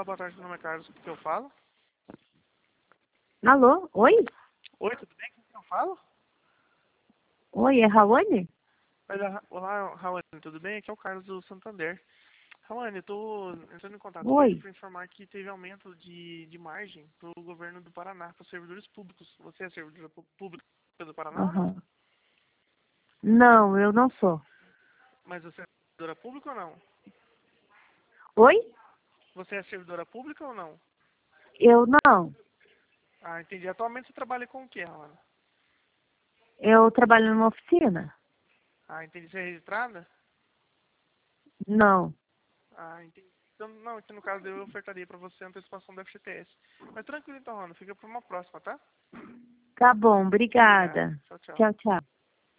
boa tarde, meu nome é Carlos, com quem eu falo? Alô? Oi? Oi, tudo bem? Com quem eu falo? Oi, é Raoni? Olá, Rawane, tudo bem? Aqui é o Carlos do Santander. Rawane, eu tô entrando em contato hoje Oi? para informar que teve aumento de margem para o governo do Paraná, para os servidores públicos. Você é servidora pública do Paraná ou não? Aham. Não, eu não sou. Mas você é servidora pública ou não? Oi? Você é servidora pública ou não? Eu não. Ah, entendi. Atualmente você trabalha com o quê, Rawane? Eu trabalho numa oficina? Ah, entendi. Você é registrada? Não. Ah, entendi. Então, não, aqui no caso eu ofertaria para você a antecipação do FGTS. Mas tranquilo então, Rona, fica para uma próxima, tá? Tá bom, Obrigado. obrigada. Tchau, tchau. Tchau, tchau.